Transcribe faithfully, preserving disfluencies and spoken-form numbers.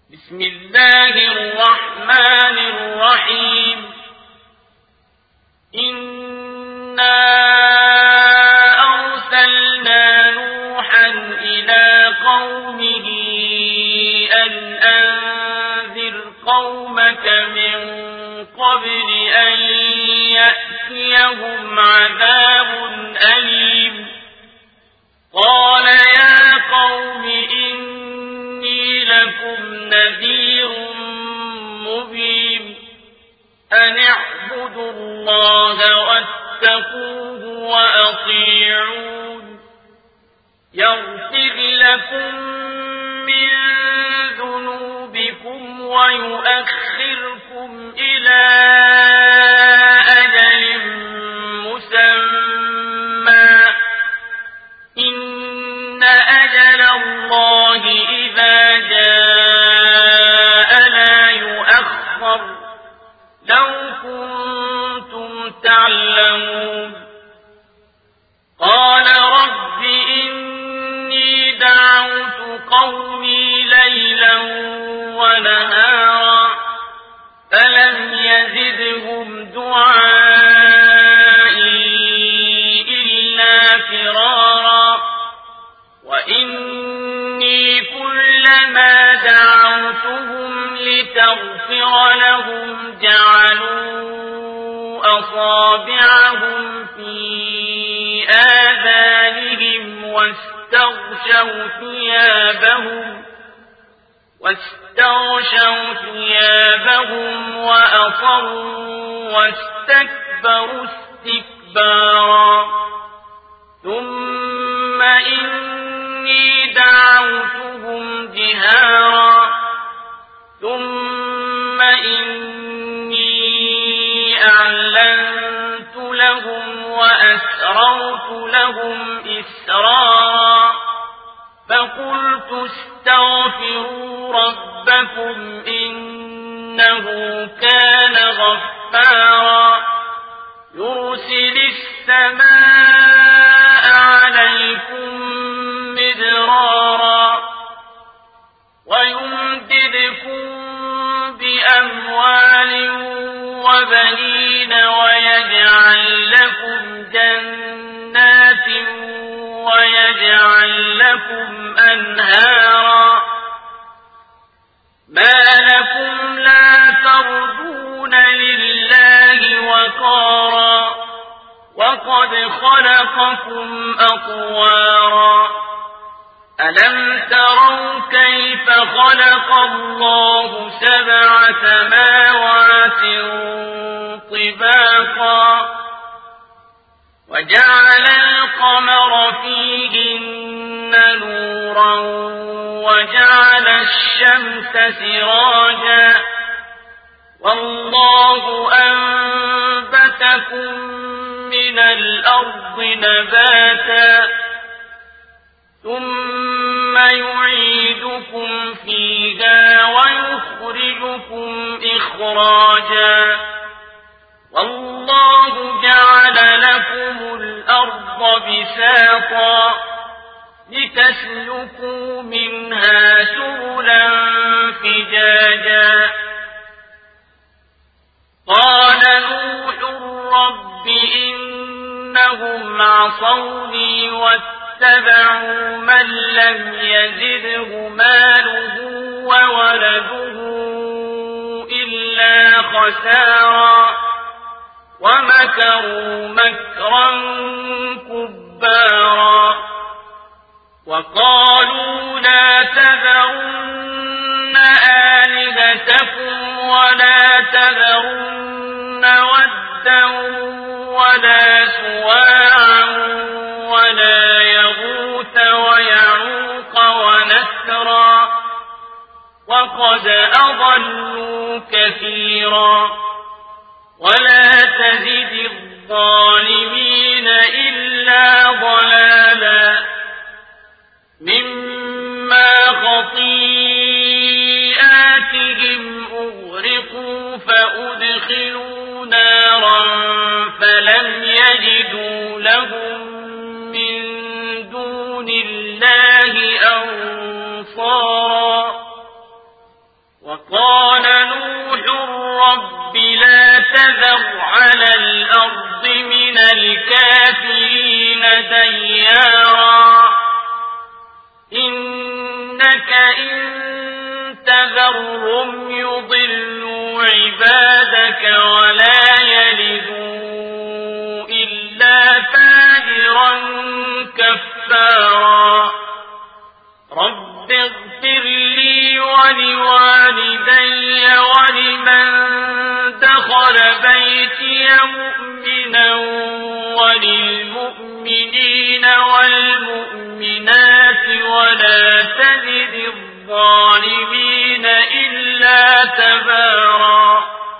بسم الله الرحمن الرحيم إنا أرسلنا نوحا إلى قومه أن أنذر قومك من قبل أن يأتيهم عذاب أليم قال يا قوم إني لكم نذير مبين أن اعبدوا الله واتقوه وأطيعون يغفر لكم من ذنوبكم ويؤخركم إلى أجل مسمى إن أجل الله إذا جاء لا يؤخر لو كنتم تعلمون قال رب إني دعوت قومي ليلا ونهارا فلم يزدهم دعائي إلا فرارا وإني كلما دعوتهم لتغفر لهم جعلوا أصابعهم في آذانهم واستغشوا ثيابهم واستغشوا ثيابهم وأصروا واستكبروا استكبارا ثم إني دعوتهم جهارا ثم إني أعلنت لهم وأسررت لهم إسرارا فقلت استغفروا ربكم إنه كان غفارا يرسل السماء عليكم مدرارا ويمددكم بأموال وبنين ويجعل لكم جنات ويجعل لكم أنهارا ما لكم لا ترجون لله وقارا وقد خلقكم أطوارا ألم تروا كيف خلق الله سبع سماوات طباقا وجعل القمر فيهن نورا وجعل الشمس سراجا والله أنبتكم من الأرض نباتا ثم يعيدكم فيها ويخرجكم إخراجا والله جعل لكم الأرض بساطا لتسلكوا منها سبلا فجاجا قال نوح رب إنهم عصوني واتبعوا من لم يزده ماله وولده إلا خسارا ومكروا مكرا كبارا وقالوا لا تذرن آلهتكم ولا تذرن ودا ولا سواعا ولا يغوث ويعوق ونسرا وقد أضلوا كثيرا ولا تزد الظالمين إلا ضلالا مما خطيئاتهم أغرقوا فأدخلوا نارا فلم يجدوا لهم من دون الله أنصارا وقال نوح رب لا تذر على الأرض من الكافرين ديارا إنك إن تذرهم يضلوا عبادك ولا يلدوا إلا فاجرا كفارا رب اغفر لي ولوالدي ولمن دخل بيتي مؤمنا ولله